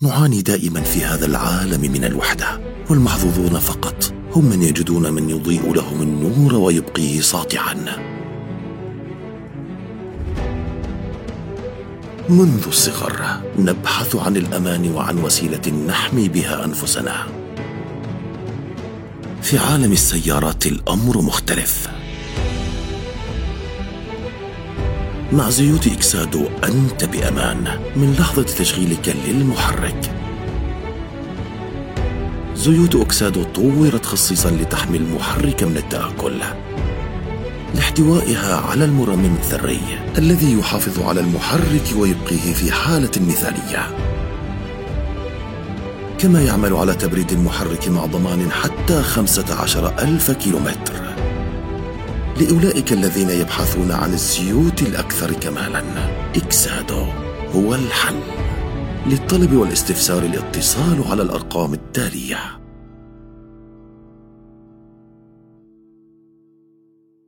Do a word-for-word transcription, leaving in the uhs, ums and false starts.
نعاني دائما في هذا العالم من الوحدة، والمحظوظون فقط هم من يجدون من يضيء لهم النور ويبقيه ساطعا. منذ الصغر نبحث عن الأمان وعن وسيلة نحمي بها أنفسنا. في عالم السيارات الأمر مختلف. مع زيوت إكسادو أنت بأمان من لحظة تشغيلك للمحرك. زيوت إكسادو طورت خصيصا لتحمي المحرك من التآكل لاحتوائها على المرمم الذري الذي يحافظ على المحرك ويبقيه في حالة مثالية، كما يعمل على تبريد المحرك مع ضمان حتى خمسة عشر ألف كيلومتر. لأولئك الذين يبحثون عن الزيوت الأكثر كمالا، إكسادو هو الحل. للطلب والاستفسار الاتصال على الأرقام التالية.